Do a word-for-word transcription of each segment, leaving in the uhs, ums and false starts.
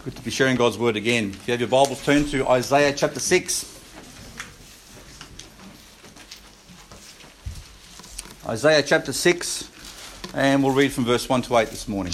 Good to be sharing God's word again. If you have your Bibles, turn to Isaiah chapter six. Isaiah chapter six, and we'll read from verse one to eight this morning.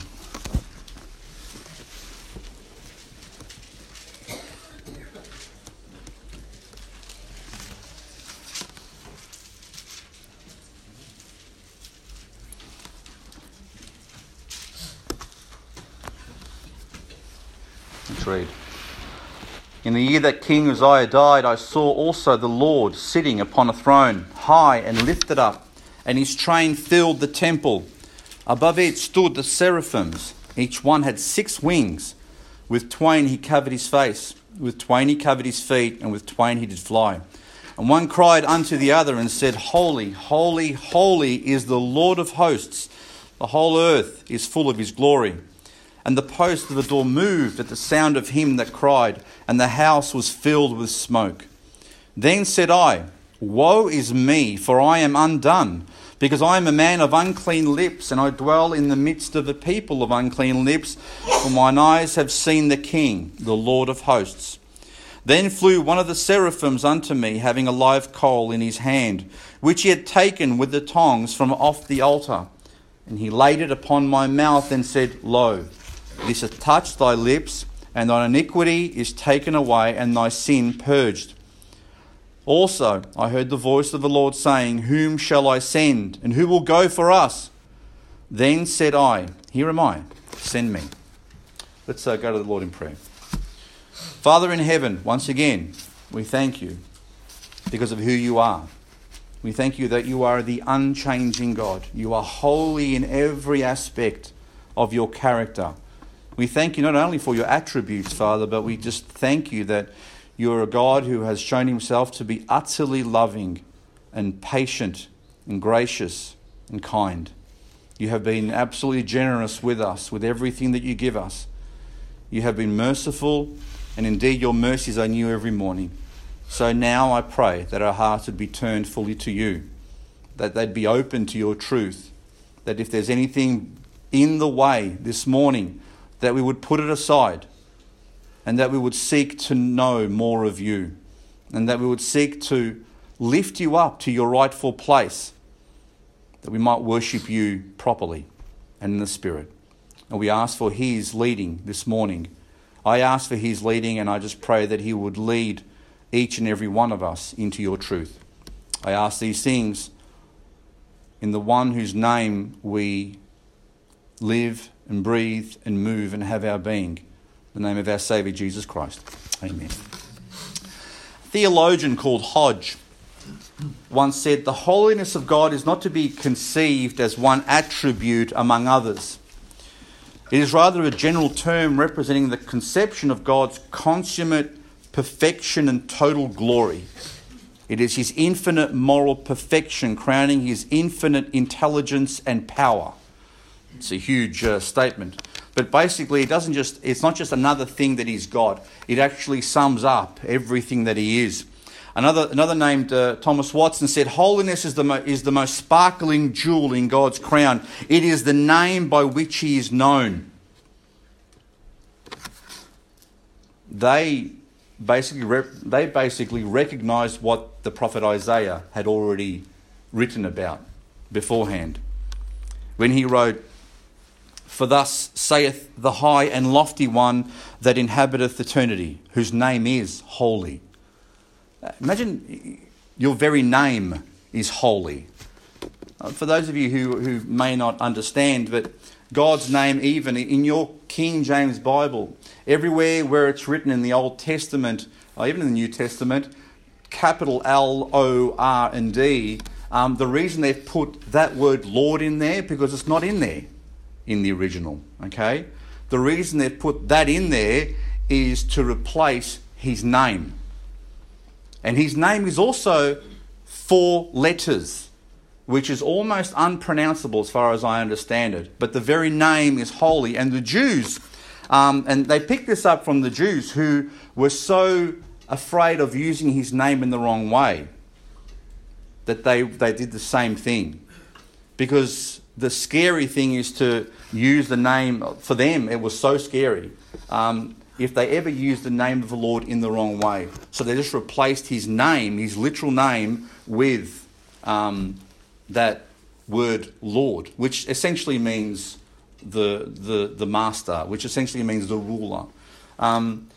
Let's read. In the year that King Uzziah died, I saw also the Lord sitting upon a throne, high and lifted up, and his train filled the temple. Above it stood the seraphims. Each one had six wings. With twain he covered his face, with twain he covered his feet, and with twain he did fly. And one cried unto the other and said, Holy, holy, holy is the Lord of hosts. The whole earth is full of his glory. And the post of the door moved at the sound of him that cried, and the house was filled with smoke. Then said I, Woe is me, for I am undone, because I am a man of unclean lips, and I dwell in the midst of a people of unclean lips, for mine eyes have seen the King, the Lord of hosts. Then flew one of the seraphims unto me, having a live coal in his hand, which he had taken with the tongs from off the altar. And he laid it upon my mouth, and said, Lo, this hath touched thy lips, and thine iniquity is taken away, and thy sin purged. Also I heard the voice of the Lord saying, Whom shall I send, and who will go for us? Then said I, Here am I, send me. Let's uh, go to the Lord in prayer. Father in heaven, once again, we thank you because of who you are. We thank you that you are the unchanging God. You are holy in every aspect of your character. We thank you not only for your attributes, Father, but we just thank you that you're a God who has shown himself to be utterly loving and patient and gracious and kind. You have been absolutely generous with us, with everything that you give us. You have been merciful, and indeed your mercies are new every morning. So now I pray that our hearts would be turned fully to you, that they'd be open to your truth, that if there's anything in the way this morning, that we would put it aside, and that we would seek to know more of you, and that we would seek to lift you up to your rightful place, that we might worship you properly and in the Spirit. And we ask for his leading this morning. I ask for his leading, and I just pray that he would lead each and every one of us into your truth. I ask these things in the one whose name we live and breathe and move and have our being, the name of our Saviour Jesus Christ. Amen. A theologian called Hodge once said, the holiness of God is not to be conceived as one attribute among others. It is rather a general term representing the conception of God's consummate perfection and total glory. It is his infinite moral perfection crowning his infinite intelligence and power. It's a huge uh, statement. But basically, it doesn't just, it's not just another thing that he's God. It actually sums up everything that he is. Another another named uh, Thomas Watson said, holiness is the, mo- is the most sparkling jewel in God's crown. It is the name by which he is known. They basically, rep- they basically recognized what the prophet Isaiah had already written about beforehand. When he wrote, For thus saith the high and lofty one that inhabiteth eternity, whose name is holy. Imagine your very name is holy. For those of you who, who may not understand, but God's name, even in your King James Bible, everywhere where it's written in the Old Testament, or even in the New Testament, capital L O R and D, um, the reason they've put that word Lord in there, because it's not in there in the original, okay? The reason they've put that in there is to replace his name. And his name is also four letters, which is almost unpronounceable as far as I understand it. But the very name is holy. And the Jews, um, and they picked this up from the Jews who were so afraid of using his name in the wrong way that they, they did the same thing. Because the scary thing is to use the name. For them, it was so scary. Um, if they ever used the name of the Lord in the wrong way. So they just replaced his name, his literal name, with um, that word Lord, which essentially means the the the master, which essentially means the ruler. Um,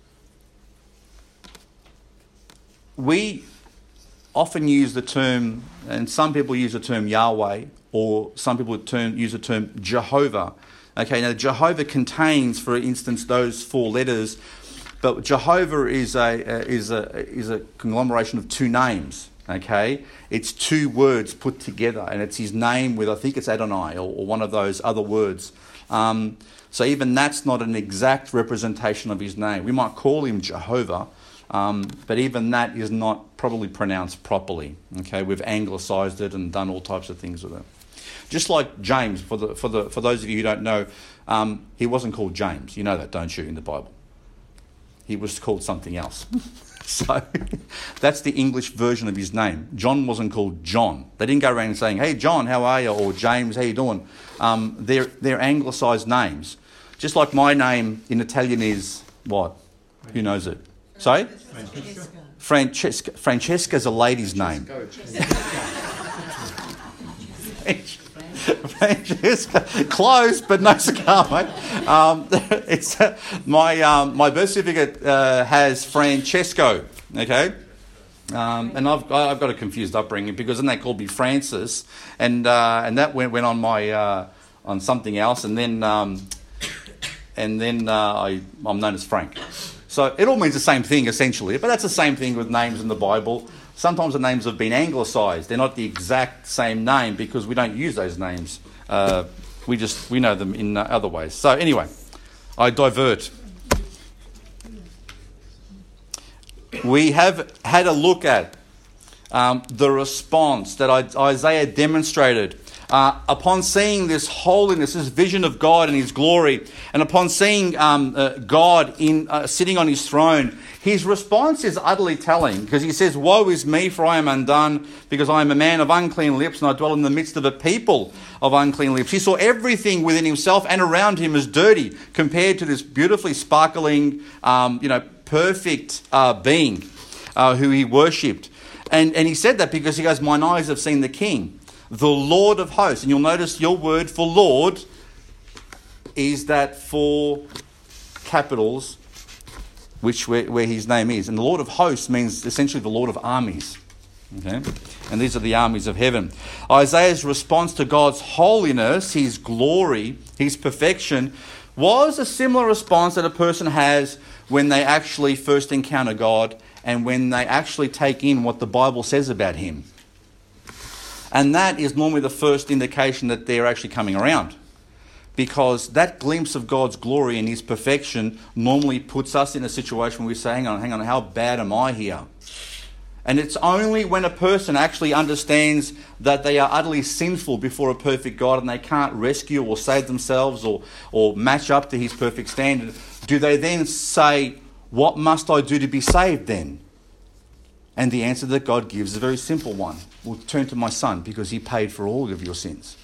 we often use the term, and some people use the term Yahweh, or some people term, use the term Jehovah. Okay, now Jehovah contains, for instance, those four letters, but Jehovah is a is a is a conglomeration of two names. Okay, it's two words put together, and it's his name with, I think it's Adonai or, or one of those other words. Um, so even that's not an exact representation of his name. We might call him Jehovah, um, but even that is not probably pronounced properly. Okay, we've anglicised it and done all types of things with it. Just like James, for the for the for those of you who don't know, um, he wasn't called James. You know that, don't you, in the Bible? He was called something else. So that's the English version of his name. John wasn't called John. They didn't go around saying, "Hey John, how are you?" or "James, how you doing?" Um, they're they're anglicised names. Just like my name in Italian is what? Who knows it? Sorry? Francesca. Francesca. Francesca's a lady's name. Francesca, close, but no cigar, mate. Um, it's uh, my um, my birth certificate uh, has Francesco, okay, um, and I've I've got a confused upbringing because then they called me Francis, and uh, and that went went on my uh, on something else, and then um, and then uh, I I'm known as Frank. So it all means the same thing essentially, but that's the same thing with names in the Bible. Sometimes the names have been anglicised. They're not the exact same name because we don't use those names. Uh, we just we know them in uh, other ways. So anyway, I divert. We have had a look at um, the response that Isaiah demonstrated uh, upon seeing this holiness, this vision of God and his glory, and upon seeing um, uh, God in uh, sitting on his throne. His response is utterly telling because he says, "Woe is me, for I am undone, because I am a man of unclean lips, and I dwell in the midst of a people of unclean lips." He saw everything within himself and around him as dirty compared to this beautifully sparkling, um, you know, perfect uh, being uh, who he worshipped. And, and he said that because he goes, "Mine eyes have seen the King, the Lord of hosts." And you'll notice your word for Lord is that four capitals, which where, where his name is. And the Lord of hosts means essentially the Lord of armies. Okay? And these are the armies of heaven. Isaiah's response to God's holiness, his glory, his perfection, was a similar response that a person has when they actually first encounter God and when they actually take in what the Bible says about him. And that is normally the first indication that they're actually coming around. Because that glimpse of God's glory and his perfection normally puts us in a situation where we say, hang on, hang on, how bad am I here? And it's only when a person actually understands that they are utterly sinful before a perfect God and they can't rescue or save themselves or, or match up to his perfect standard, do they then say, what must I do to be saved then? And the answer that God gives is a very simple one. Well, turn to my son because he paid for all of your sins.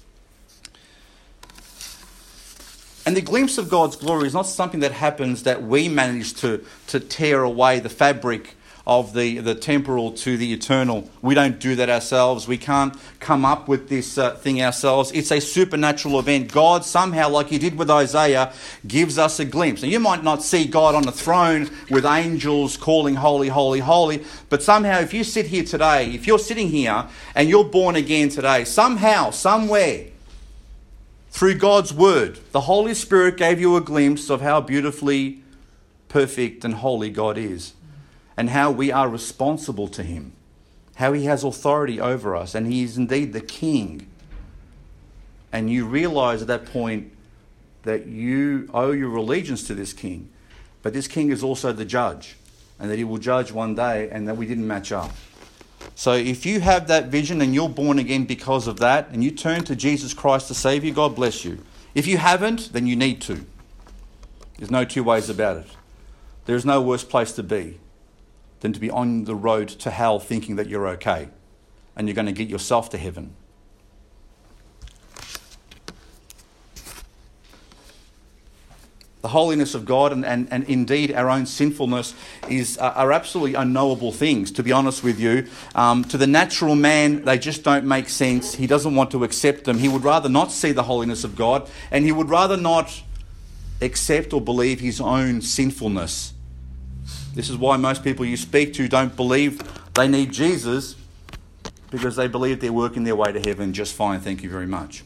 And the glimpse of God's glory is not something that happens that we manage to, to tear away the fabric of the, the temporal to the eternal. We don't do that ourselves. We can't come up with this uh, thing ourselves. It's a supernatural event. God somehow, like he did with Isaiah, gives us a glimpse. Now you might not see God on the throne with angels calling holy, holy, holy, but somehow if you sit here today, if you're sitting here and you're born again today, somehow, somewhere, through God's word, the Holy Spirit gave you a glimpse of how beautifully perfect and holy God is and how we are responsible to him, how he has authority over us and he is indeed the King. And you realise at that point that you owe your allegiance to this King, but this King is also the judge and that he will judge one day and that we didn't match up. So if you have that vision and you're born again because of that and you turn to Jesus Christ to save you, God bless you. If you haven't, then you need to. There's no two ways about it. There's no worse place to be than to be on the road to hell thinking that you're okay and you're going to get yourself to heaven. The holiness of God and, and, and indeed our own sinfulness is uh, are absolutely unknowable things, to be honest with you. Um, to the natural man, they just don't make sense. He doesn't want to accept them. He would rather not see the holiness of God, and he would rather not accept or believe his own sinfulness. This is why most people you speak to don't believe they need Jesus, because they believe they're working their way to heaven just fine, thank you very much.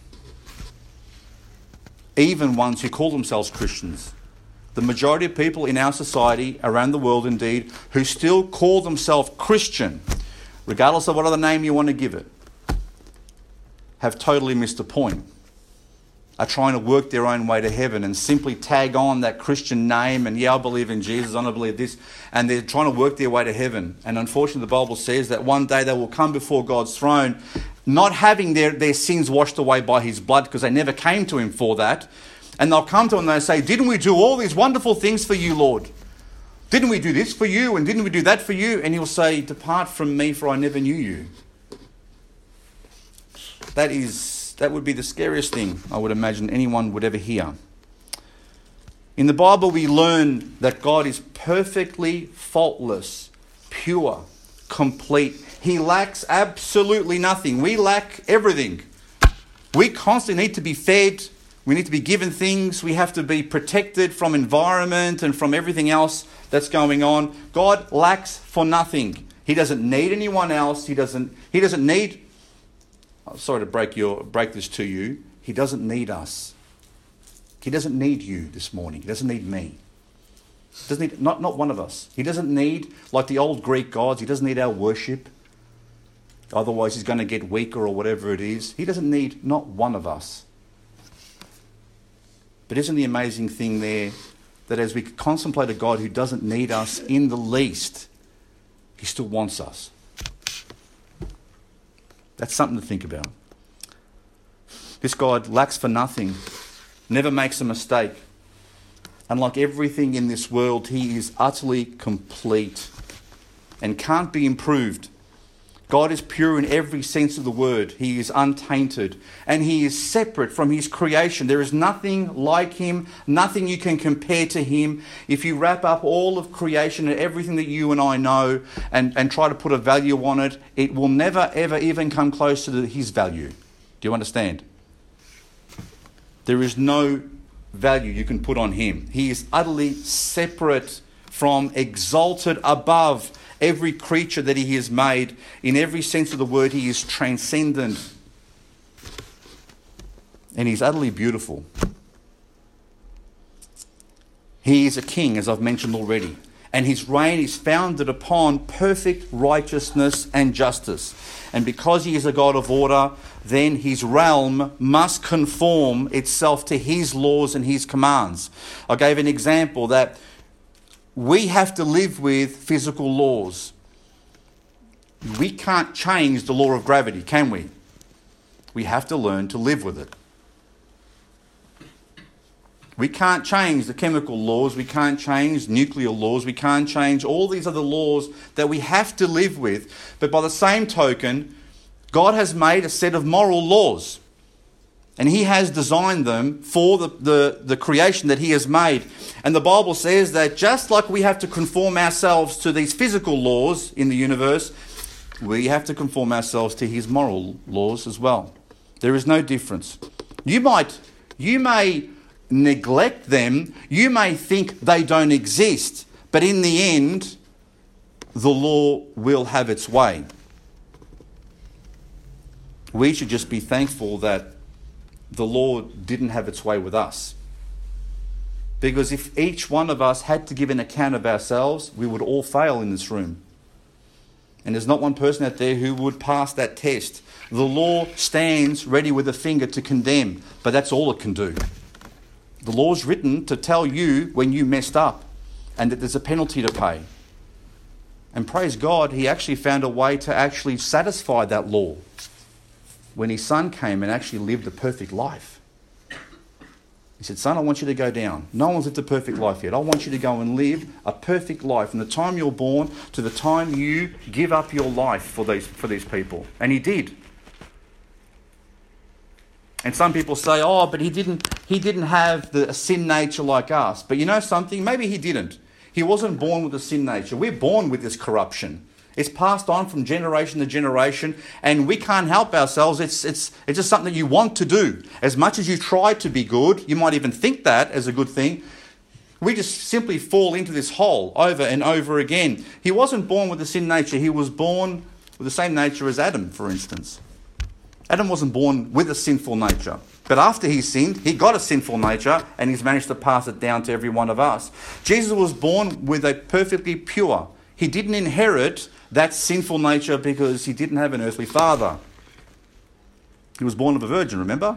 Even ones who call themselves Christians. The majority of people in our society, around the world indeed, who still call themselves Christian, regardless of what other name you want to give it, have totally missed the point. Are trying to work their own way to heaven and simply tag on that Christian name and, yeah, I believe in Jesus, I don't believe this, and they're trying to work their way to heaven. And unfortunately, the Bible says that one day they will come before God's throne, not having their, their sins washed away by his blood, because they never came to him for that. And they'll come to him and they'll say, didn't we do all these wonderful things for you, Lord? Didn't we do this for you, and didn't we do that for you? And he'll say, depart from me, for I never knew you. That is... That would be the scariest thing I would imagine anyone would ever hear. In the Bible, we learn that God is perfectly faultless, pure, complete. He lacks absolutely nothing. We lack everything. We constantly need to be fed. We need to be given things. We have to be protected from environment and from everything else that's going on. God lacks for nothing. He doesn't need anyone else. He doesn't, he doesn't need... Sorry to break your break this to you. He doesn't need us. He doesn't need you this morning. He doesn't need me. He doesn't need not, not one of us. He doesn't need, like the old Greek gods, he doesn't need our worship. Otherwise he's going to get weaker or whatever it is. He doesn't need not one of us. But isn't the amazing thing there that as we contemplate a God who doesn't need us in the least, he still wants us. That's something to think about. This God lacks for nothing, never makes a mistake. Unlike everything in this world, he is utterly complete and can't be improved. God is pure in every sense of the word. He is untainted and he is separate from his creation. There is nothing like him, nothing you can compare to him. If you wrap up all of creation and everything that you and I know and, and try to put a value on it, it will never ever even come close to the, his value. Do you understand? There is no value you can put on him. He is utterly separate from, exalted above every creature that he has made. In every sense of the word, he is transcendent. And he's utterly beautiful. He is a king, as I've mentioned already. And his reign is founded upon perfect righteousness and justice. And because he is a God of order, then his realm must conform itself to his laws and his commands. I gave an example that we have to live with physical laws. We can't change the law of gravity, can we? We have to learn to live with it. We can't change the chemical laws. We can't change nuclear laws. We can't change all these other laws that we have to live with. But by the same token, God has made a set of moral laws. And he has designed them for the, the, the creation that he has made. And the Bible says that just like we have to conform ourselves to these physical laws in the universe, we have to conform ourselves to his moral laws as well. There is no difference. You might, you may neglect them. You may think they don't exist. But in the end, the law will have its way. We should just be thankful that the law didn't have its way with us. Because if each one of us had to give an account of ourselves, we would all fail in this room. And there's not one person out there who would pass that test. The law stands ready with a finger to condemn, but that's all it can do. The law's written to tell you when you messed up and that there's a penalty to pay. And praise God, he actually found a way to actually satisfy that law when his son came and actually lived a perfect life. He said, son, I want you to go down. No one's lived a perfect life yet. I want you to go and live a perfect life from the time you're born to the time you give up your life for these, for these people. And he did. And some people say, oh, but he didn't he didn't have the a sin nature like us. But you know something? Maybe he didn't. He wasn't born with a sin nature. We're born with this corruption. It's passed on from generation to generation, and we can't help ourselves. It's it's it's just something that you want to do. As much as you try to be good, you might even think that as a good thing, we just simply fall into this hole over and over again. He wasn't born with a sin nature. He was born with the same nature as Adam, for instance. Adam wasn't born with a sinful nature. But after he sinned, he got a sinful nature, and he's managed to pass it down to every one of us. Jesus was born with a perfectly pure. He didn't inherit that sinful nature because he didn't have an earthly father. He was born of a virgin, remember?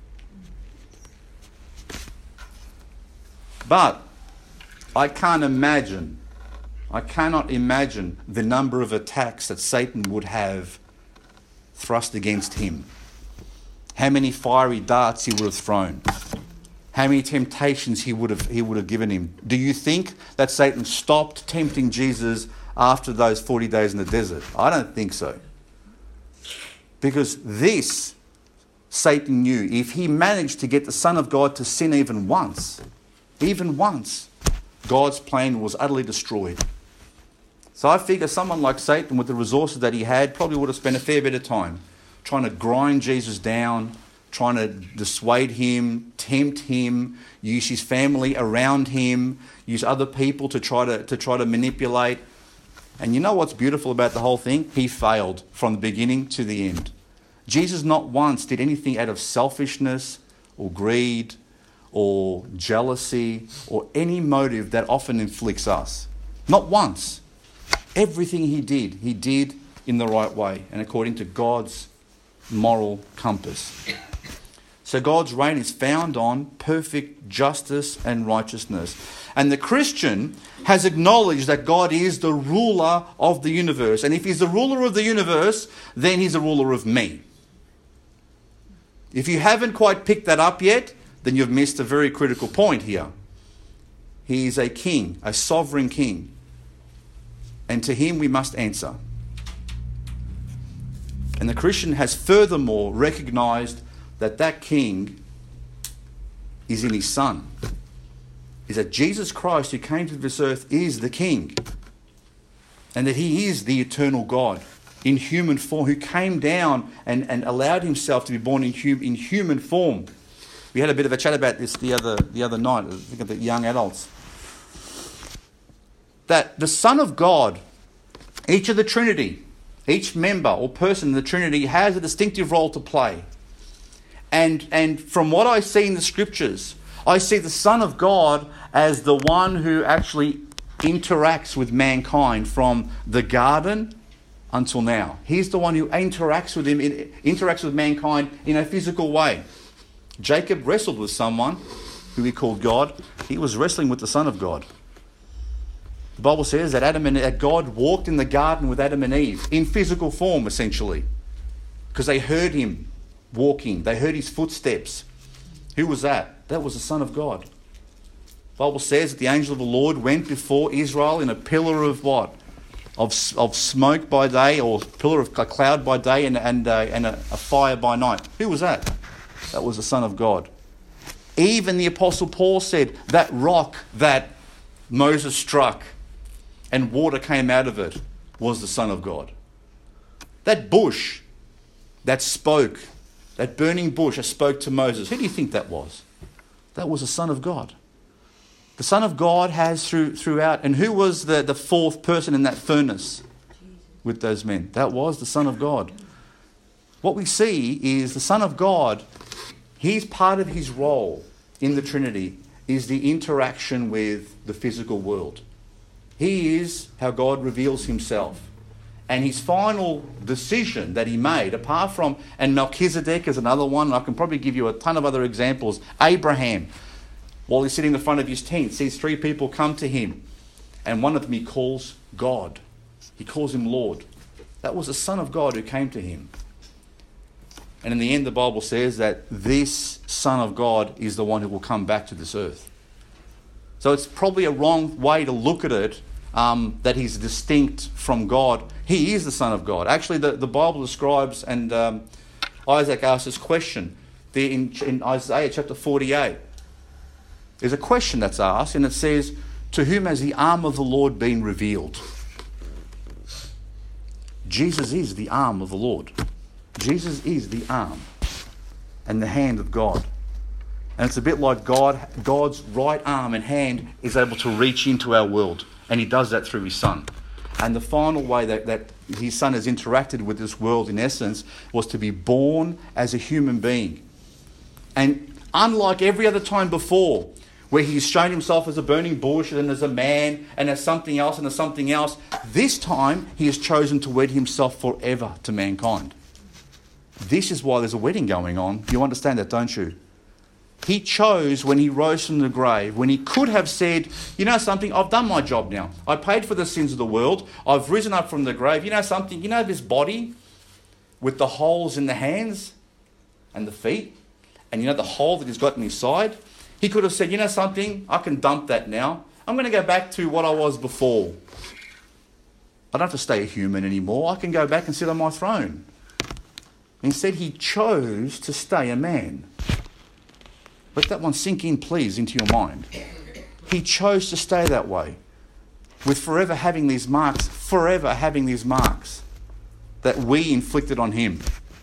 But I can't imagine, I cannot imagine the number of attacks that Satan would have thrust against him. How many fiery darts he would have thrown. How many temptations he would have he would have given him. Do you think that Satan stopped tempting Jesus after those forty days in the desert? I don't think so. Because this, Satan knew, if he managed to get the Son of God to sin even once, even once, God's plan was utterly destroyed. So I figure someone like Satan, with the resources that he had, probably would have spent a fair bit of time trying to grind Jesus down, trying to dissuade him, tempt him, use his family around him, use other people to try to, to try to manipulate. And you know what's beautiful about the whole thing? He failed from the beginning to the end. Jesus not once did anything out of selfishness or greed or jealousy or any motive that often inflicts us. Not once. Everything he did, he did in the right way and according to God's moral compass. So God's reign is found on perfect justice and righteousness. And the Christian has acknowledged that God is the ruler of the universe. And if he's the ruler of the universe, then he's the ruler of me. If you haven't quite picked that up yet, then you've missed a very critical point here. He is a king, a sovereign king. And to him we must answer. And the Christian has furthermore recognized that that king is in his Son. Is that Jesus Christ, who came to this earth, is the king. And that he is the eternal God in human form, who came down and, and allowed himself to be born in, hum, in human form. We had a bit of a chat about this the other, the other night, I think of the young adults. That the Son of God, each of the Trinity, each member or person in the Trinity has a distinctive role to play. And, and from what I see in the Scriptures, I see the Son of God as the one who actually interacts with mankind from the garden until now. He's the one who interacts with him, interacts with mankind in a physical way. Jacob wrestled with someone who he called God. He was wrestling with the Son of God. The Bible says that Adam and that God walked in the garden with Adam and Eve in physical form, essentially, because they heard him walking. They heard his footsteps. Who was that? That was the Son of God. The Bible says that the angel of the Lord went before Israel in a pillar of what? Of, of smoke by day, or pillar of a cloud by day, and, and, uh, and a, a fire by night. Who was that? That was the Son of God. Even the Apostle Paul said that rock that Moses struck and water came out of it was the Son of God. That bush that spoke, that burning bush that spoke to Moses, who do you think that was? That was the Son of God. The Son of God has through, throughout, and who was the, the fourth person in that furnace with those men? That was the Son of God. What we see is the Son of God, he's part of his role in the Trinity is the interaction with the physical world. He is how God reveals himself. And his final decision that he made, apart from, and Melchizedek is another one, and I can probably give you a ton of other examples. Abraham, while he's sitting in the front of his tent, sees three people come to him, and one of them he calls God. He calls him Lord. That was the Son of God who came to him. And in the end, the Bible says that this Son of God is the one who will come back to this earth. So it's probably a wrong way to look at it, um, that he's distinct from God. He is the Son of God. Actually, the, the Bible describes, and um, Isaac asked this question, there in, in Isaiah chapter forty-eight. There's a question that's asked, and it says, to whom has the arm of the Lord been revealed? Jesus is the arm of the Lord. Jesus is the arm and the hand of God. And it's a bit like God, God's right arm and hand is able to reach into our world. And he does that through his Son. And the final way that, that his Son has interacted with this world, in essence, was to be born as a human being. And unlike every other time before, where he's shown himself as a burning bush and as a man and as something else and as something else, this time he has chosen to wed himself forever to mankind. This is why there's a wedding going on. You understand that, don't you? He chose when he rose from the grave, when he could have said, you know something, I've done my job now. I paid for the sins of the world. I've risen up from the grave. You know something, you know this body with the holes in the hands and the feet, and you know the hole that he's got in his side? He could have said, you know something, I can dump that now. I'm going to go back to what I was before. I don't have to stay a human anymore. I can go back and sit on my throne. Instead, he chose to stay a man. Let that one sink in, please, into your mind. He chose to stay that way, with forever having these marks, forever having these marks that we inflicted on him.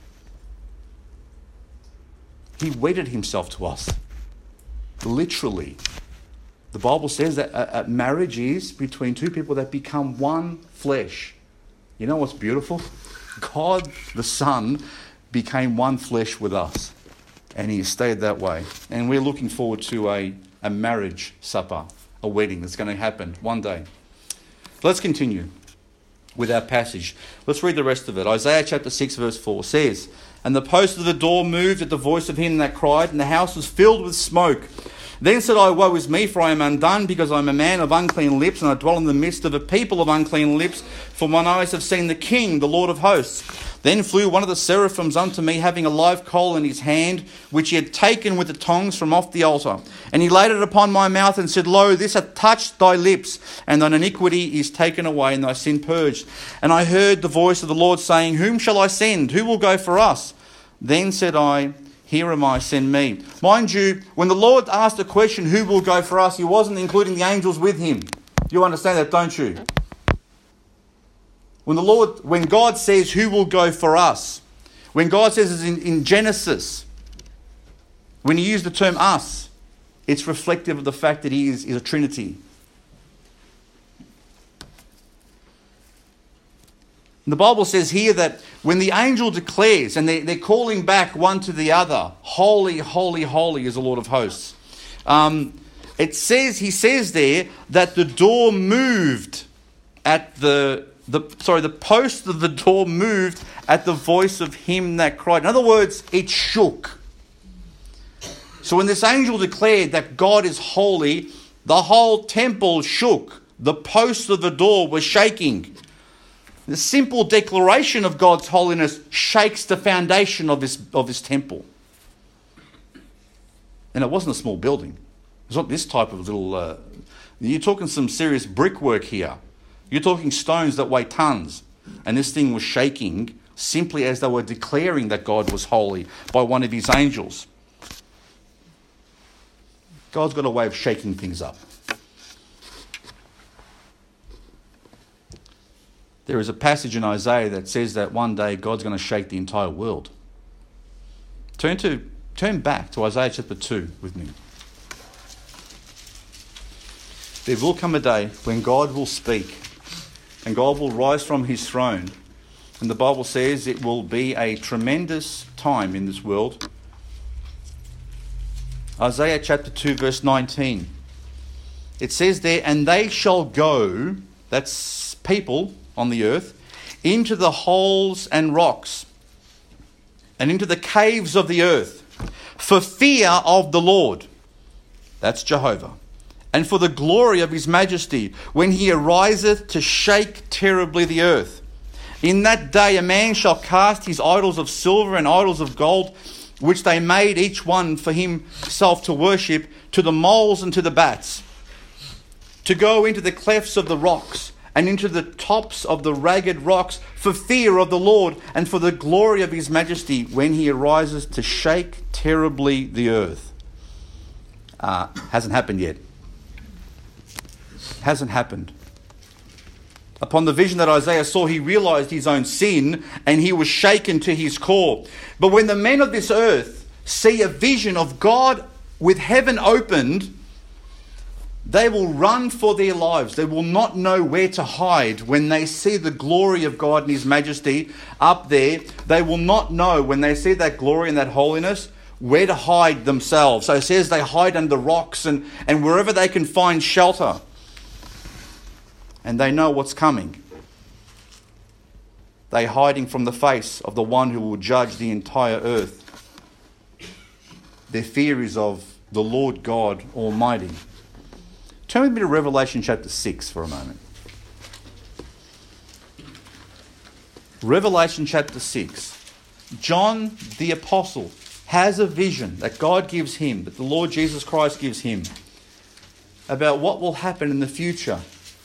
He wedded himself to us. Literally. The Bible says that a, a marriage is between two people that become one flesh. You know what's beautiful? God, the Son, became one flesh with us. And he has stayed that way. And we're looking forward to a, a marriage supper, a wedding that's going to happen one day. Let's continue with our passage. Let's read the rest of it. Isaiah chapter six verse four says, and the post of the door moved at the voice of him that cried, and the house was filled with smoke. Then said I, woe is me, for I am undone, because I am a man of unclean lips, and I dwell in the midst of a people of unclean lips, for mine eyes have seen the King, the Lord of hosts. Then flew one of the seraphims unto me, having a live coal in his hand, which he had taken with the tongs from off the altar. And he laid it upon my mouth, and said, Lo, this hath touched thy lips, and thine iniquity is taken away, and thy sin purged. And I heard the voice of the Lord saying, Whom shall I send? Who will go for us? Then said I, Here am I, send me. Mind you, when the Lord asked the question, who will go for us, he wasn't including the angels with him. You understand that, don't you? When the Lord, when God says, who will go for us? When God says in, in Genesis, when he used the term us, it's reflective of the fact that he is, is a Trinity. And the Bible says here that when the angel declares, and they, they're calling back one to the other, holy, holy, holy is the Lord of hosts. Um, it says, he says there that the door moved at the, the, sorry, the post of the door moved at the voice of him that cried. In other words, it shook. So when this angel declared that God is holy, the whole temple shook. The post of the door was shaking. The simple declaration of God's holiness shakes the foundation of this, of this temple. And it wasn't a small building. It's not this type of little... Uh, you're talking some serious brickwork here. You're talking stones that weigh tons. And this thing was shaking simply as they were declaring that God was holy by one of his angels. God's got a way of shaking things up. There is a passage in Isaiah that says that one day God's going to shake the entire world. Turn to turn back to Isaiah chapter two with me. There will come a day when God will speak and God will rise from his throne. And the Bible says it will be a tremendous time in this world. Isaiah chapter two verse nineteen. It says there, and they shall go, that's people on the earth, into the holes and rocks, and into the caves of the earth, for fear of the Lord, that's Jehovah, and for the glory of his majesty, when he ariseth to shake terribly the earth. In that day a man shall cast his idols of silver and idols of gold, which they made each one for himself to worship, to the moles and to the bats, to go into the clefts of the rocks, and into the tops of the ragged rocks, for fear of the Lord and for the glory of his majesty, when he arises to shake terribly the earth. Uh, hasn't happened yet. Hasn't happened. Upon the vision that Isaiah saw, he realized his own sin and he was shaken to his core. But when the men of this earth see a vision of God with heaven opened, they will run for their lives. They will not know where to hide when they see the glory of God and his majesty up there. They will not know when they see that glory and that holiness where to hide themselves. So it says they hide under rocks and, and wherever they can find shelter. And they know what's coming. They're hiding from the face of the one who will judge the entire earth. Their fear is of the Lord God Almighty. Turn with me to Revelation chapter six for a moment. Revelation chapter six. John the Apostle has a vision that God gives him, that the Lord Jesus Christ gives him, about what will happen in the future.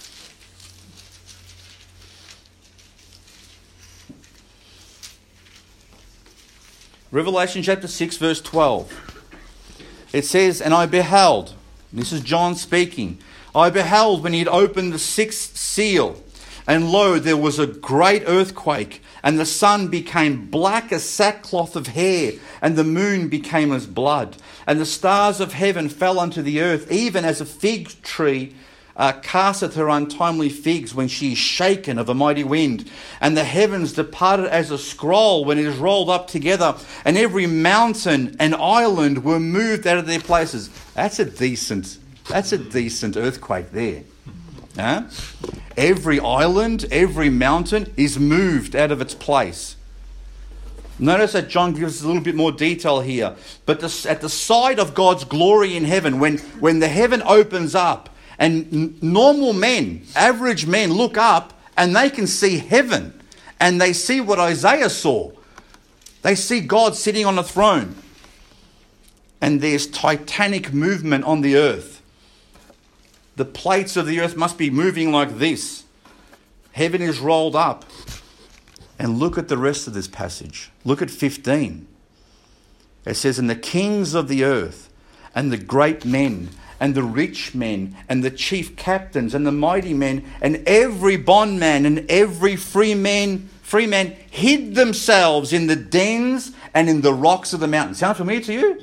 Revelation chapter six, verse twelve. It says, "And I beheld," this is John speaking, "I beheld when he had opened the sixth seal, and lo, there was a great earthquake, and the sun became black as sackcloth of hair, and the moon became as blood, and the stars of heaven fell unto the earth, even as a fig tree Uh, casteth her untimely figs when she is shaken of a mighty wind. And the heavens departed as a scroll when it is rolled up together, and every mountain and island were moved out of their places." That's a decent, that's a decent earthquake there. Huh? Every island, every mountain is moved out of its place. Notice that John gives us a little bit more detail here. But the, at the side of God's glory in heaven, when, when the heaven opens up, and normal men, average men, look up and they can see heaven. And they see what Isaiah saw. They see God sitting on a throne. And there's titanic movement on the earth. The plates of the earth must be moving like this. Heaven is rolled up. And look at the rest of this passage. Look at fifteen. It says, "And the kings of the earth and the great men and the rich men, and the chief captains, and the mighty men, and every bondman, and every free man, free man hid themselves in the dens and in the rocks of the mountains." Sound familiar to you?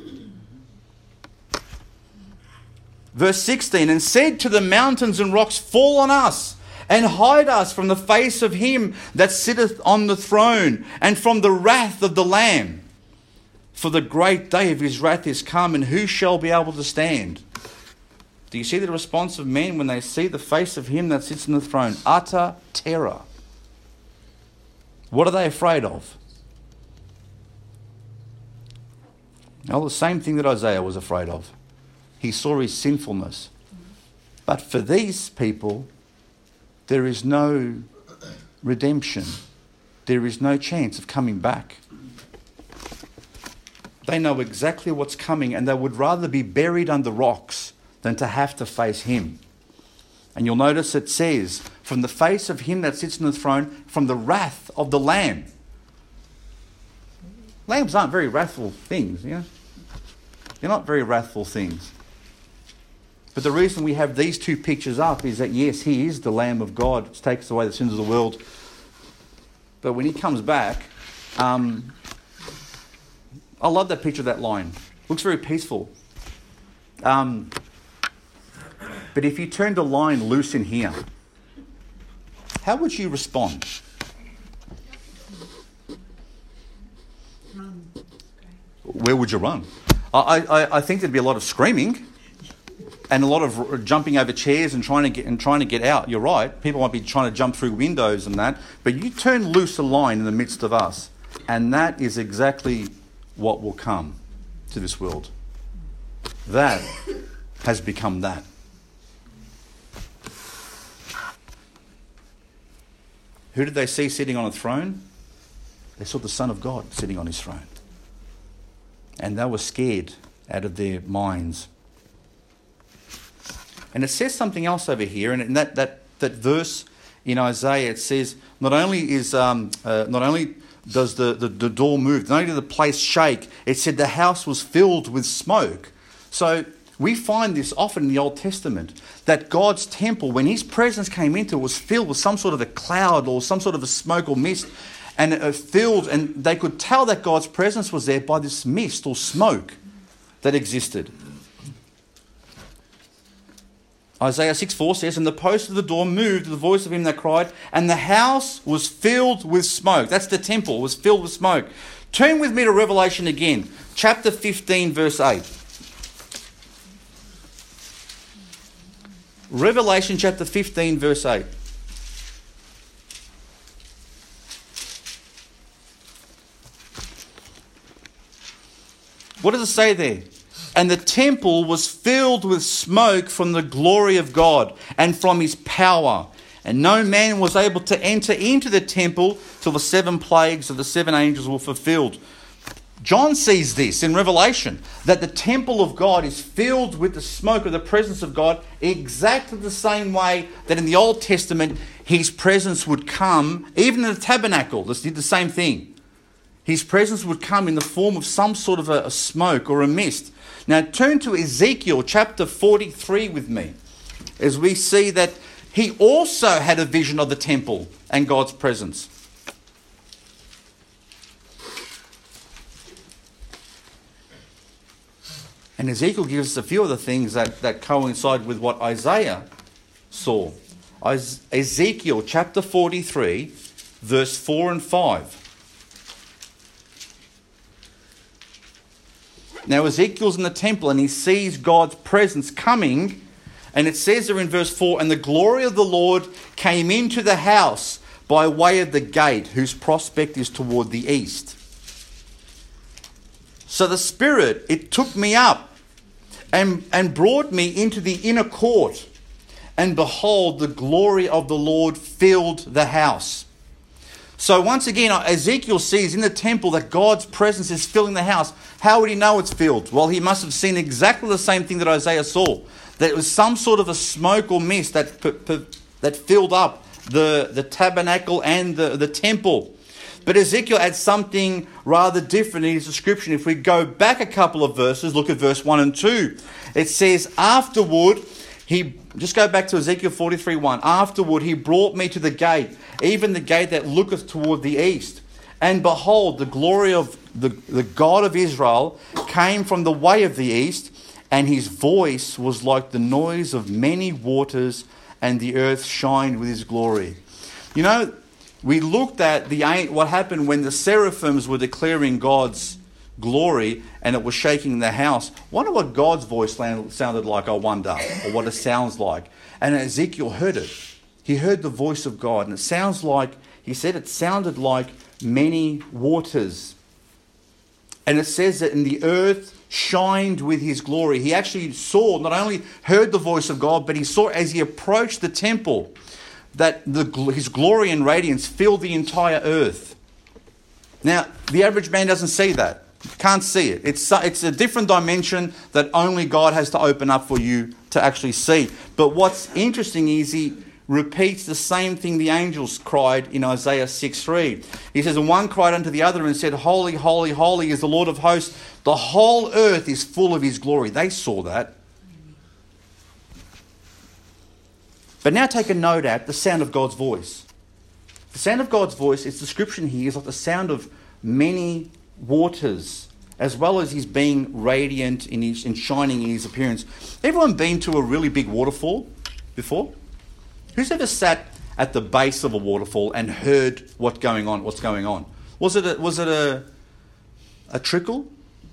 Verse sixteen, "And said to the mountains and rocks, Fall on us, and hide us from the face of him that sitteth on the throne, and from the wrath of the Lamb. For the great day of his wrath is come, and who shall be able to stand?" Do you see the response of men when they see the face of him that sits on the throne? Utter terror. What are they afraid of? Well, the same thing that Isaiah was afraid of. He saw his sinfulness. But for these people, there is no redemption. There is no chance of coming back. They know exactly what's coming, and they would rather be buried under rocks than to have to face him. And you'll notice it says, "From the face of him that sits on the throne, from the wrath of the Lamb." Lambs aren't very wrathful things, you know. They're not very wrathful things. But the reason we have these two pictures up is that, yes, he is the Lamb of God, which takes away the sins of the world. But when he comes back, um, I love that picture of that lion. Looks very peaceful. Um, but if you turned a lion loose in here, how would you respond? Run. Where would you run? I, I, I think there'd be a lot of screaming and a lot of jumping over chairs and trying to get and trying to get out. You're right. People might be trying to jump through windows and that. But you turn loose a lion in the midst of us, and that is exactly what will come to this world. That has become that. Who did they see sitting on a throne? They saw the Son of God sitting on his throne. And they were scared out of their minds. And it says something else over here, and that, that, that verse in Isaiah, it says, not only is um, uh, not only does the, the, the door move, not only did the place shake, it said the house was filled with smoke. So we find this often in the Old Testament, that God's temple, when his presence came into it, was filled with some sort of a cloud or some sort of a smoke or mist, and it filled, and they could tell that God's presence was there by this mist or smoke that existed. Isaiah six four says, and the post of the door moved to the voice of him that cried, and the house was filled with smoke. That's the temple, was filled with smoke. Turn with me to Revelation again, chapter fifteen, verse eight. Revelation chapter fifteen, verse eight. What does it say there? And the temple was filled with smoke from the glory of God and from his power. And no man was able to enter into the temple till the seven plagues of the seven angels were fulfilled. John sees this in Revelation, that the temple of God is filled with the smoke of the presence of God, exactly the same way that in the Old Testament his presence would come, even in the tabernacle. This did the same thing. His presence would come in the form of some sort of a, a smoke or a mist. Now turn to Ezekiel chapter forty-three with me, as we see that he also had a vision of the temple and God's presence. And Ezekiel gives us a few of the things that, that coincide with what Isaiah saw. Ezekiel chapter forty-three, verse four and five. Now Ezekiel's in the temple and he sees God's presence coming. And it says there in verse four, and the glory of the Lord came into the house by way of the gate, whose prospect is toward the east. So the Spirit, it took me up and, and brought me into the inner court. And behold, the glory of the Lord filled the house. So once again, Ezekiel sees in the temple that God's presence is filling the house. How would he know it's filled? Well, he must have seen exactly the same thing that Isaiah saw. That it was some sort of a smoke or mist that, that filled up the, the tabernacle and the, the temple. But Ezekiel adds something rather different in his description. If we go back a couple of verses, look at verse one and two. It says, afterward, he, just go back to Ezekiel forty-three one. Afterward, he brought me to the gate, even the gate that looketh toward the east. And behold, the glory of the, the God of Israel came from the way of the east, and his voice was like the noise of many waters, and the earth shined with his glory. You know, we looked at the what happened when the seraphims were declaring God's glory and it was shaking the house. Wonder what God's voice sounded like, I wonder, or what it sounds like. And Ezekiel heard it. He heard the voice of God, and it sounds like, he said it sounded like many waters. And it says that in the earth shined with his glory. He actually saw, not only heard the voice of God, but he saw as he approached the temple that the, his glory and radiance filled the entire earth. Now, the average man doesn't see that. Can't see it. It's, it's a different dimension that only God has to open up for you to actually see. But what's interesting is he repeats the same thing the angels cried in Isaiah six three. He says, and one cried unto the other and said, holy, holy, holy is the Lord of hosts. The whole earth is full of his glory. They saw that. But now take a note at the sound of God's voice. The sound of God's voice, its description here is like the sound of many waters, as well as his being radiant in his, and shining in his appearance. Everyone been to a really big waterfall before? Who's ever sat at the base of a waterfall and heard what's going on? What's going on? Was it a, was it a a trickle?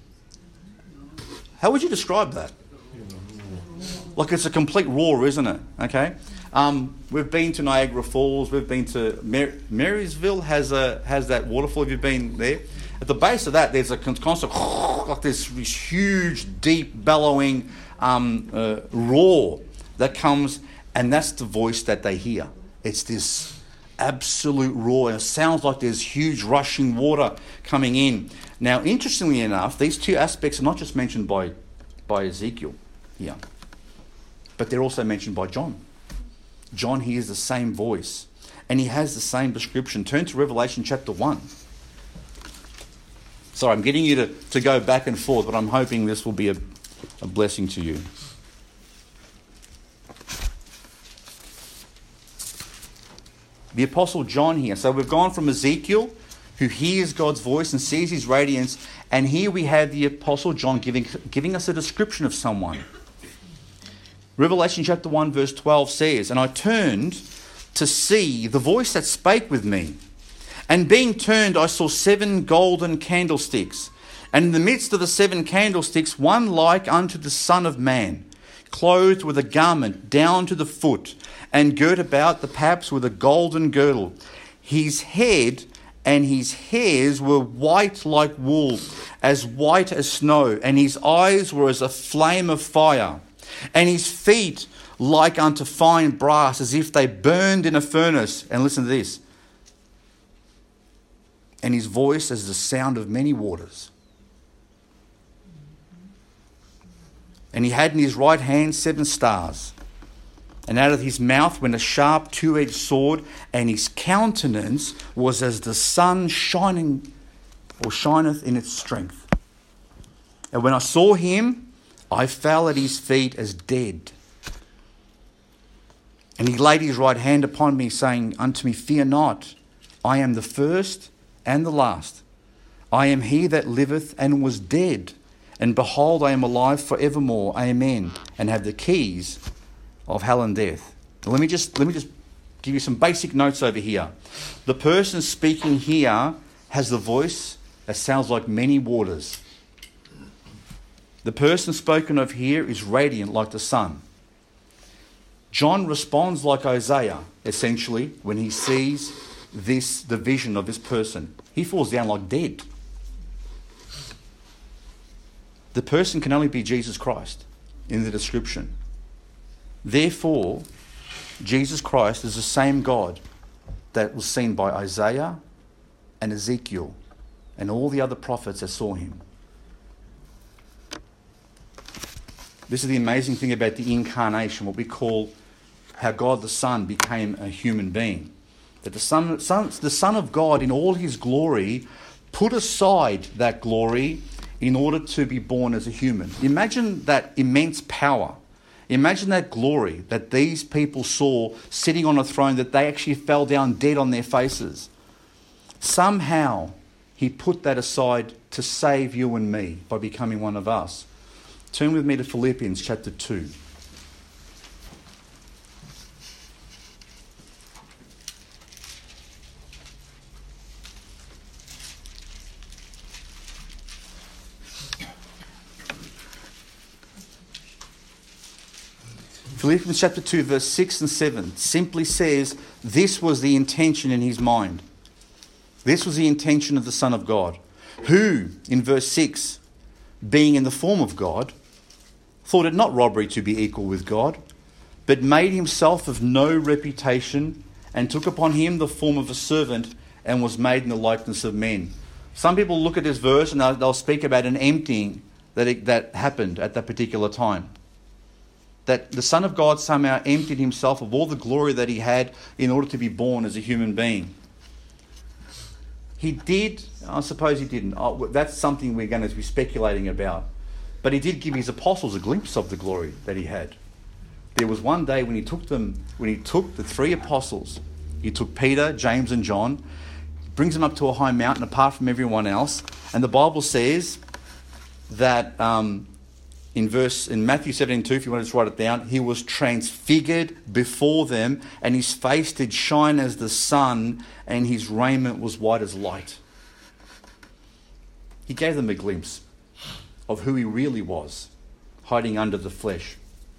How would you describe that? Like it's a complete roar, isn't it? Okay. Um, we've been to Niagara Falls. We've been to Mar- Marysville. Has a has that waterfall. Have you been there? At the base of that, there's a constant like this, this huge, deep, bellowing um, uh, roar that comes, and that's the voice that they hear. It's this absolute roar, and it sounds like there's huge rushing water coming in. Now, interestingly enough, these two aspects are not just mentioned by by Ezekiel here, but they're also mentioned by John. John hears the same voice. And he has the same description. Turn to Revelation chapter one. Sorry, I'm getting you to, to go back and forth, but I'm hoping this will be a, a blessing to you. The Apostle John here. So we've gone from Ezekiel, who hears God's voice and sees his radiance, and here we have the Apostle John giving, giving us a description of someone. Revelation chapter one verse twelve says, "And I turned to see the voice that spake with me. And being turned, I saw seven golden candlesticks. And in the midst of the seven candlesticks, one like unto the Son of Man, clothed with a garment down to the foot, and girt about the paps with a golden girdle. His head and his hairs were white like wool, as white as snow, and his eyes were as a flame of fire, and his feet like unto fine brass, as if they burned in a furnace." And listen to this. "And his voice as the sound of many waters. And he had in his right hand seven stars. And out of his mouth went a sharp two-edged sword, and his countenance was as the sun shining or shineth in its strength. And when I saw him, I fell at his feet as dead. And he laid his right hand upon me, saying unto me, Fear not, I am the first and the last. I am he that liveth and was dead, and behold, I am alive for evermore. Amen. And have the keys of hell and death." Now, let me just let me just give you some basic notes over here. The person speaking here has the voice that sounds like many waters. The person spoken of here is radiant like the sun. John responds like Isaiah, essentially, when he sees this, the vision of this person. He falls down like dead. The person can only be Jesus Christ in the description. Therefore, Jesus Christ is the same God that was seen by Isaiah and Ezekiel and all the other prophets that saw him. This is the amazing thing about the incarnation, what we call how God the Son became a human being. That the Son, Son, the Son of God in all his glory put aside that glory in order to be born as a human. Imagine that immense power. Imagine that glory that these people saw sitting on a throne, that they actually fell down dead on their faces. Somehow he put that aside to save you and me by becoming one of us. Turn with me to Philippians chapter two. Philippians chapter two, verse six and seven simply says this was the intention in his mind. This was the intention of the Son of God, who, in verse six, being in the form of God, thought it not robbery to be equal with God, but made himself of no reputation, and took upon him the form of a servant, and was made in the likeness of men. Some people look at this verse and they'll, they'll speak about an emptying that, it, that happened at that particular time. That the Son of God somehow emptied himself of all the glory that he had in order to be born as a human being. He did, I suppose he didn't. Oh, that's something we're going to be speculating about. But he did give his apostles a glimpse of the glory that he had. There was one day when he took them, when he took the three apostles, he took Peter, James and John, brings them up to a high mountain apart from everyone else. And the Bible says that um, in verse in Matthew seventeen two, if you want to just write it down, he was transfigured before them, and his face did shine as the sun, and his raiment was white as light. He gave them a glimpse of who he really was, hiding under the flesh.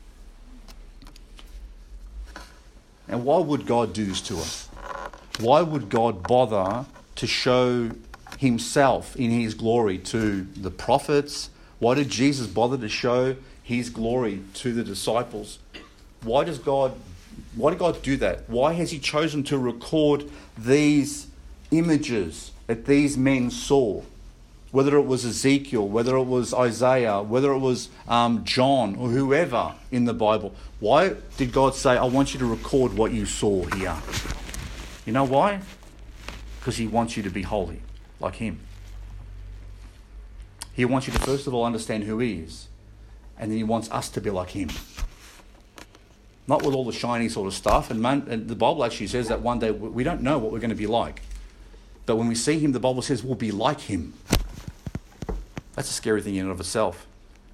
And why would God do this to us? Why would God bother to show himself in his glory to the prophets? Why did Jesus bother to show his glory to the disciples? Why does God, why did God do that? Why has he chosen to record these images that these men saw? Whether it was Ezekiel, whether it was Isaiah, whether it was um, John or whoever in the Bible. Why did God say, I want you to record what you saw here? You know why? Because he wants you to be holy, like him. He wants you to first of all understand who he is, and then he wants us to be like him. Not with all the shiny sort of stuff. And, man, and the Bible actually says that one day we don't know what we're going to be like. But when we see him, the Bible says we'll be like him. That's a scary thing in and of itself.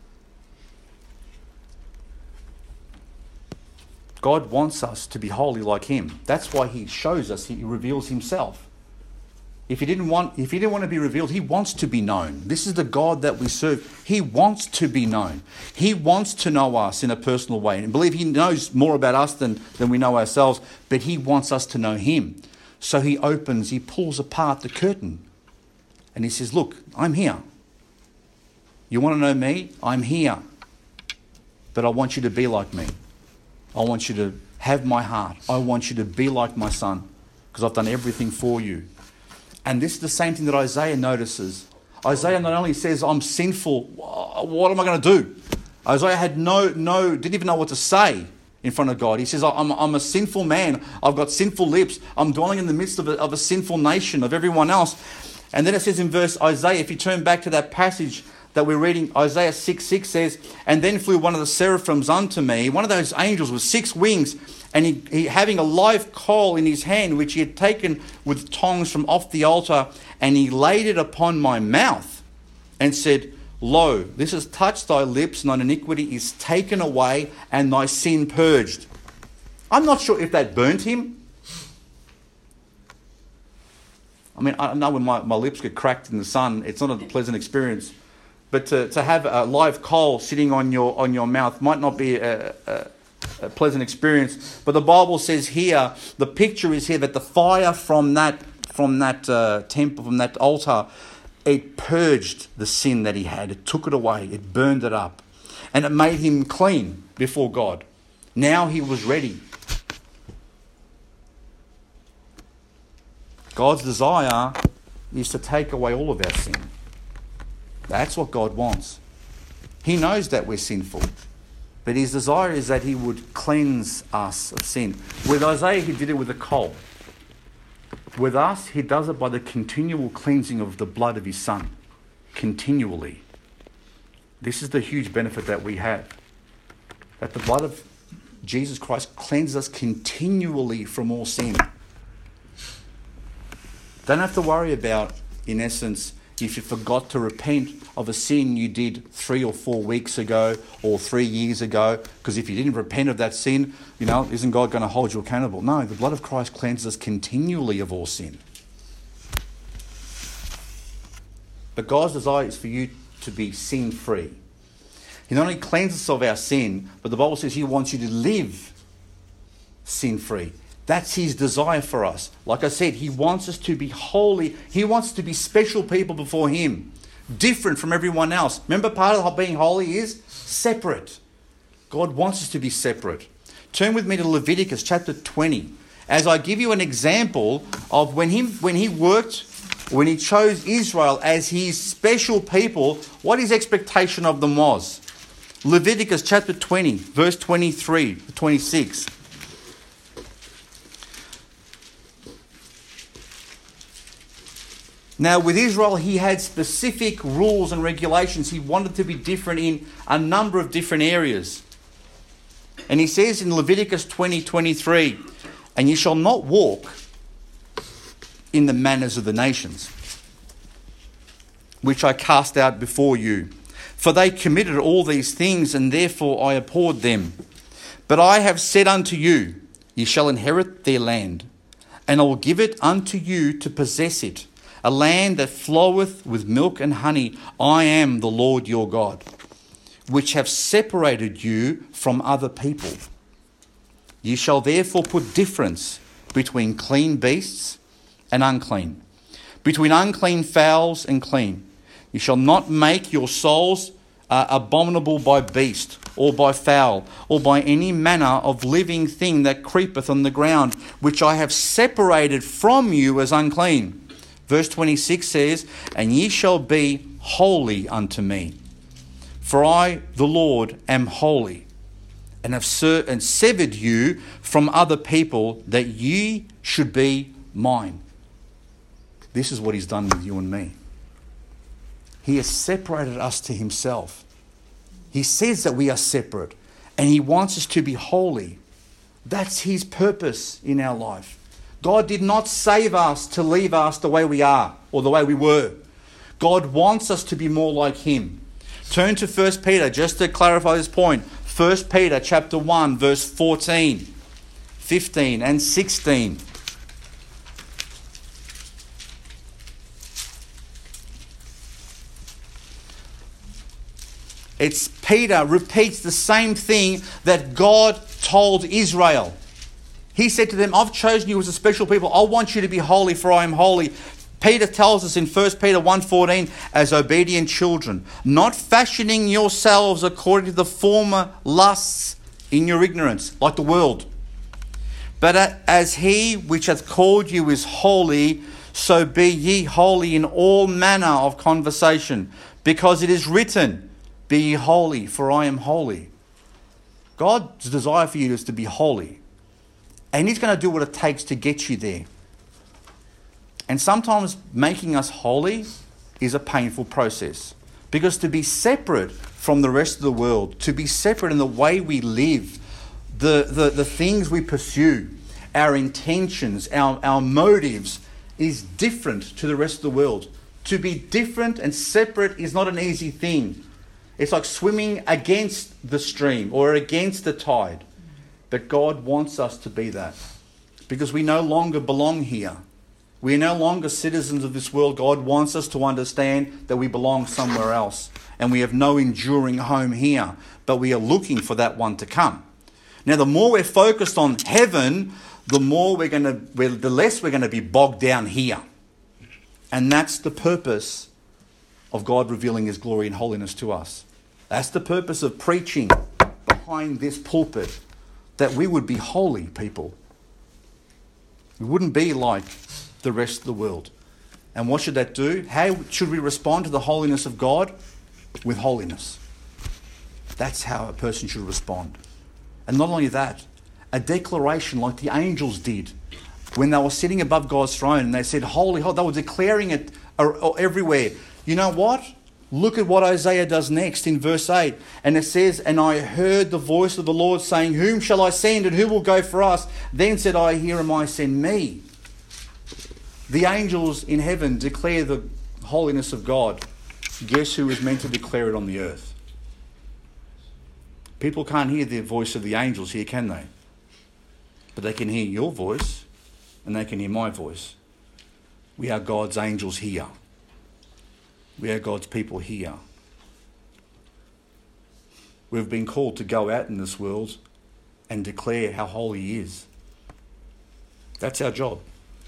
God wants us to be holy like him. That's why he shows us, he reveals himself. If he didn't want, if he didn't want to be revealed, he wants to be known. This is the God that we serve. He wants to be known. He wants to know us in a personal way. And I believe he knows more about us than, than we know ourselves, but he wants us to know him. So he opens, he pulls apart the curtain. And he says, look, I'm here. You want to know me? I'm here. But I want you to be like me. I want you to have my heart. I want you to be like my son, because I've done everything for you. And this is the same thing that Isaiah notices. Isaiah not only says, I'm sinful, what am I going to do? Isaiah had no, no, didn't even know what to say in front of God. He says, I'm, I'm a sinful man. I've got sinful lips. I'm dwelling in the midst of a, of a sinful nation, of everyone else. And then it says in verse Isaiah, if you turn back to that passage that we're reading, Isaiah six six says, and then flew one of the seraphims unto me, one of those angels with six wings, and he, he having a live coal in his hand, which he had taken with tongs from off the altar, and he laid it upon my mouth, and said, Lo, this has touched thy lips, and thine iniquity is taken away, and thy sin purged. I'm not sure if that burnt him. I mean, I know when my, my lips get cracked in the sun, it's not a pleasant experience. But to, to have a live coal sitting on your on your mouth might not be a, a, a pleasant experience. But the Bible says here, the picture is here that the fire from that from that uh, temple, from that altar, it purged the sin that he had. It took it away. It burned it up. And it made him clean before God. Now he was ready. God's desire is to take away all of our sin. That's what God wants. He knows that we're sinful. But his desire is that he would cleanse us of sin. With Isaiah, he did it with a coal. With us, he does it by the continual cleansing of the blood of his son. Continually. This is the huge benefit that we have. That the blood of Jesus Christ cleanses us continually from all sin. Don't have to worry about, in essence, if you forgot to repent of a sin you did three or four weeks ago or three years ago, because if you didn't repent of that sin, you know, isn't God going to hold you accountable? No, the blood of Christ cleanses us continually of all sin. But God's desire is for you to be sin-free. He not only cleanses us of our sin, but the Bible says he wants you to live sin-free. That's his desire for us. Like I said, he wants us to be holy. He wants us to be special people before him. Different from everyone else. Remember, part of being holy is separate. God wants us to be separate. Turn with me to Leviticus chapter twenty. As I give you an example of when he, when he worked, when he chose Israel as his special people, what his expectation of them was. Leviticus chapter twenty, verse twenty-three to twenty-six. Now, with Israel, he had specific rules and regulations. He wanted to be different in a number of different areas. And he says in Leviticus twenty twenty-three, and ye shall not walk in the manners of the nations, which I cast out before you. For they committed all these things, and therefore I abhorred them. But I have said unto you, ye shall inherit their land, and I will give it unto you to possess it. A land that floweth with milk and honey. I am the Lord your God, which have separated you from other people. Ye shall therefore put difference between clean beasts and unclean, between unclean fowls and clean. You shall not make your souls uh, abominable by beast, or by fowl, or by any manner of living thing that creepeth on the ground, which I have separated from you as unclean. Verse twenty-six says, and ye shall be holy unto me. For I, the Lord, am holy, and have ser- and severed you from other people, that ye should be mine. This is what he's done with you and me. He has separated us to himself. He says that we are separate and he wants us to be holy. That's his purpose in our life. God did not save us to leave us the way we are or the way we were. God wants us to be more like him. Turn to First Peter just to clarify this point. First Peter chapter one verse fourteen, fifteen and sixteen. It's Peter repeats the same thing that God told Israel. He said to them, I've chosen you as a special people. I want you to be holy, for I am holy. Peter tells us in First Peter one fourteen, as obedient children, not fashioning yourselves according to the former lusts in your ignorance, like the world. But as he which hath called you is holy, so be ye holy in all manner of conversation, because it is written, be ye holy, for I am holy. God's desire for you is to be holy. And he's going to do what it takes to get you there. And sometimes making us holy is a painful process. Because to be separate from the rest of the world, to be separate in the way we live, the, the, the things we pursue, our intentions, our, our motives, is different to the rest of the world. To be different and separate is not an easy thing. It's like swimming against the stream or against the tide. But God wants us to be that. Because we no longer belong here. We are no longer citizens of this world. God wants us to understand that we belong somewhere else. And we have no enduring home here. But we are looking for that one to come. Now, the more we're focused on heaven, the more we're going to, the less we're going to be bogged down here. And that's the purpose of God revealing his glory and holiness to us. That's the purpose of preaching behind this pulpit, that we would be holy people. We wouldn't be like the rest of the world. And what should that do? How should we respond to the holiness of God? With holiness. That's how a person should respond. And not only that, a declaration like the angels did when they were sitting above God's throne and they said, holy, holy. They were declaring it everywhere. You know what? Look at what Isaiah does next in verse eight. And it says, and I heard the voice of the Lord saying, whom shall I send and who will go for us? Then said I, here am I, send me. The angels in heaven declare the holiness of God. Guess who is meant to declare it on the earth? People can't hear the voice of the angels here, can they? But they can hear your voice and they can hear my voice. We are God's angels here. We are God's people here. We've been called to go out in this world and declare how holy he is. That's our job.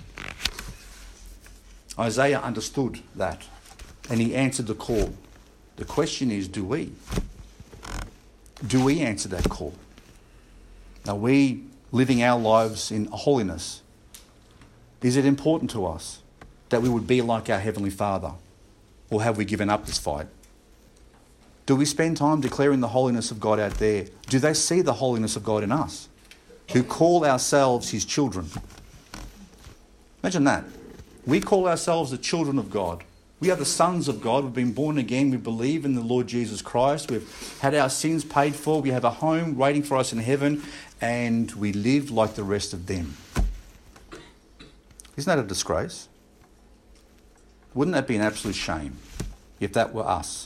Isaiah understood that and he answered the call. The question is, do we? Do we answer that call? Are we living our lives in holiness? Is it important to us that we would be like our Heavenly Father? Or have we given up this fight? Do we spend time declaring the holiness of God out there? Do they see the holiness of God in us, who call ourselves his children? Imagine that. We call ourselves the children of God. We are the sons of God. We've been born again. We believe in the Lord Jesus Christ. We've had our sins paid for. We have a home waiting for us in heaven. And we live like the rest of them. Isn't that a disgrace? Wouldn't that be an absolute shame if that were us?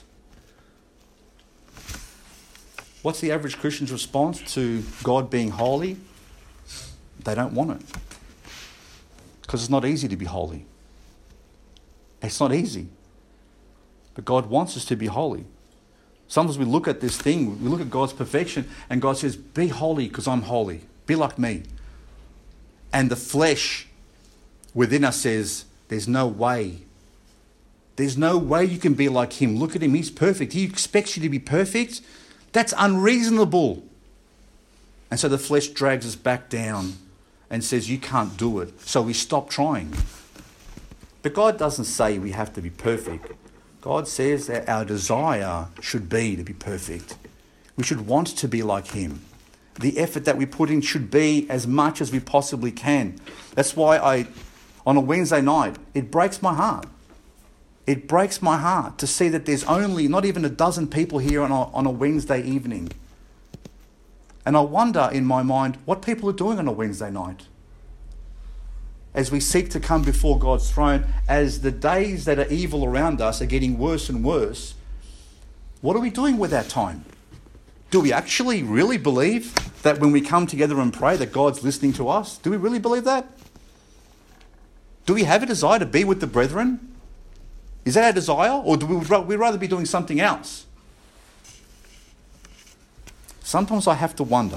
What's the average Christian's response to God being holy? They don't want it. Because it's not easy to be holy. It's not easy. But God wants us to be holy. Sometimes we look at this thing, we look at God's perfection, and God says, be holy because I'm holy. Be like me. And the flesh within us says, there's no way. There's no way you can be like him. Look at him, he's perfect. He expects you to be perfect. That's unreasonable. And so the flesh drags us back down and says, you can't do it. So we stop trying. But God doesn't say we have to be perfect. God says that our desire should be to be perfect. We should want to be like him. The effort that we put in should be as much as we possibly can. That's why I, on a Wednesday night, it breaks my heart. It breaks my heart to see that there's only not even a dozen people here on a, on a Wednesday evening. And I wonder in my mind what people are doing on a Wednesday night. As we seek to come before God's throne, as the days that are evil around us are getting worse and worse, what are we doing with that time? Do we actually really believe that when we come together and pray that God's listening to us? Do we really believe that? Do we have a desire to be with the brethren? Is that our desire? Or do we we'd rather be doing something else? Sometimes I have to wonder.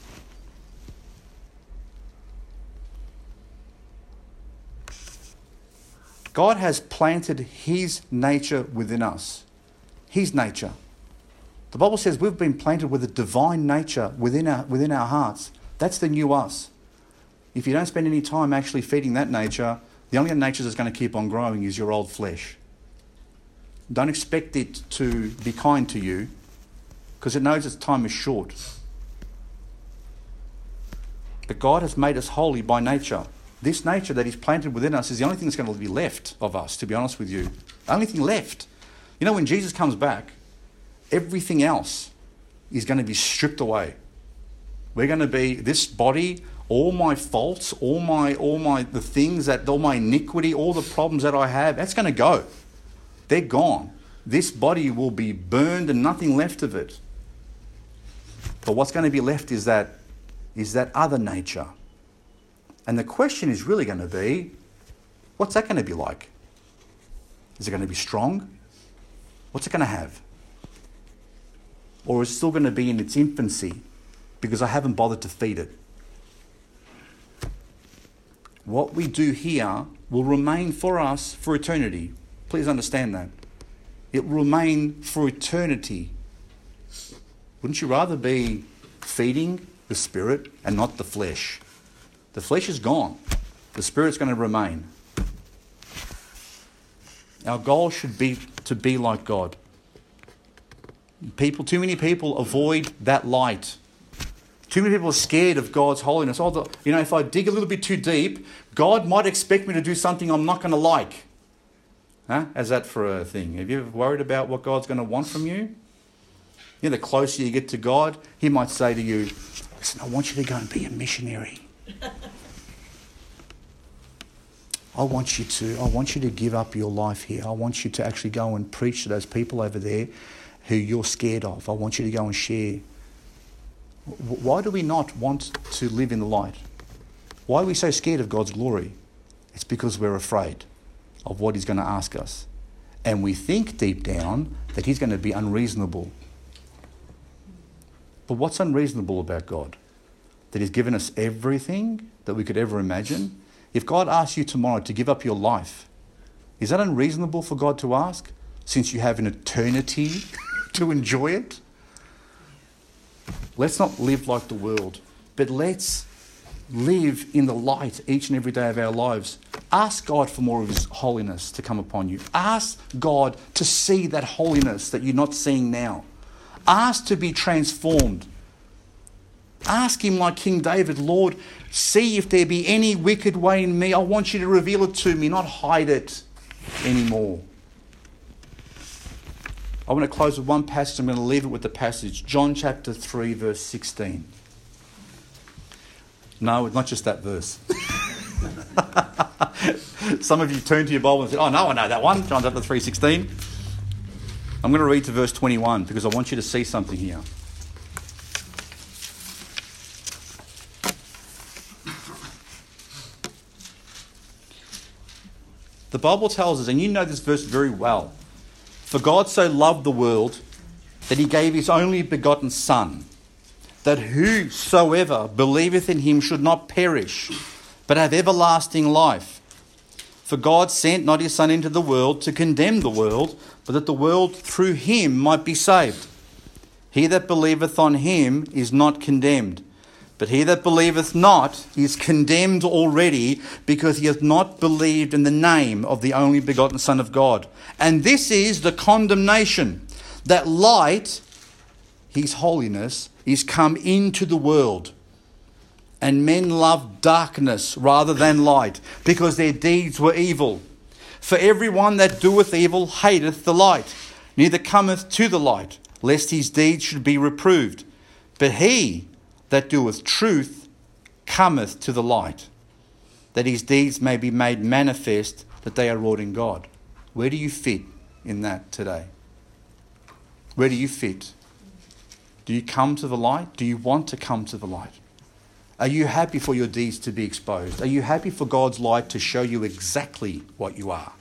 God has planted his nature within us. His nature. The Bible says we've been planted with a divine nature within our, within our hearts. That's the new us. If you don't spend any time actually feeding that nature, the only nature that's going to keep on growing is your old flesh. Don't expect it to be kind to you because it knows its time is short. But God has made us holy by nature. This nature that He's planted within us is the only thing that's going to be left of us, to be honest with you. The only thing left. You know, when Jesus comes back, everything else is going to be stripped away. We're going to be, this body, all my faults, all my, all my, the things that, all my iniquity, all the problems that I have, that's going to go. They're gone. This body will be burned and nothing left of it. But what's going to be left is that, is that other nature. And the question is really going to be, what's that going to be like? Is it going to be strong? What's it going to have? Or is it still going to be in its infancy because I haven't bothered to feed it? What we do here will remain for us for eternity. Please understand that. It will remain for eternity. Wouldn't you rather be feeding the spirit and not the flesh? The flesh is gone. The spirit's going to remain. Our goal should be to be like God. People, too many people avoid that light. Too many people are scared of God's holiness. Oh, the, you know, if I dig a little bit too deep, God might expect me to do something I'm not going to like. Huh? How's that for a thing? Have you ever worried about what God's going to want from you? You know, the closer you get to God, He might say to you, listen, I want you to go and be a missionary. I want you to, I want you to give up your life here. I want you to actually go and preach to those people over there who you're scared of. I want you to go and share. Why do we not want to live in the light? Why are we so scared of God's glory? It's because we're afraid of what He's going to ask us. And we think deep down that He's going to be unreasonable. But what's unreasonable about God? That He's given us everything that we could ever imagine. If God asks you tomorrow to give up your life, is that unreasonable for God to ask, since you have an eternity to enjoy it? Let's not live like the world, but let's live in the light each and every day of our lives. Ask God for more of His holiness to come upon you. Ask God to see that holiness that you're not seeing now. Ask to be transformed. Ask Him like King David, Lord, see if there be any wicked way in me. I want you to reveal it to me, not hide it anymore. I want to close with one passage. I'm going to leave it with the passage. John chapter three, verse sixteen. No, it's not just that verse. Some of you turn to your Bible and say, oh, no, I know that one. John chapter three, sixteen. I'm going to read to verse twenty-one because I want you to see something here. The Bible tells us, and you know this verse very well, for God so loved the world that He gave His only begotten Son, that whosoever believeth in Him should not perish, but have everlasting life. For God sent not His Son into the world to condemn the world, but that the world through Him might be saved. He that believeth on Him is not condemned, but he that believeth not is condemned already, because he hath not believed in the name of the only begotten Son of God. And this is the condemnation, that light, His holiness, is come into the world. And men loved darkness rather than light, because their deeds were evil. For everyone that doeth evil hateth the light, neither cometh to the light, lest his deeds should be reproved. But he that doeth truth cometh to the light, that his deeds may be made manifest, that they are wrought in God. Where do you fit in that today? Where do you fit? Do you come to the light? Do you want to come to the light? Are you happy for your deeds to be exposed? Are you happy for God's light to show you exactly what you are?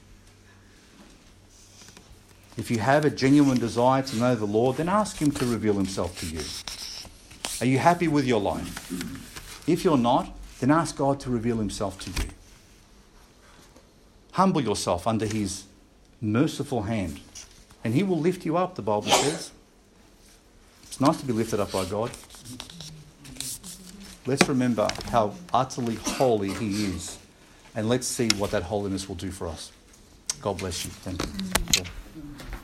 If you have a genuine desire to know the Lord, then ask him to reveal himself to you. Are you happy with your life? If you're not, then ask God to reveal himself to you. Humble yourself under his merciful hand, and he will lift you up, the Bible says. It's nice to be lifted up by God. Let's remember how utterly holy he is, and let's see what that holiness will do for us. God bless you. Thank you.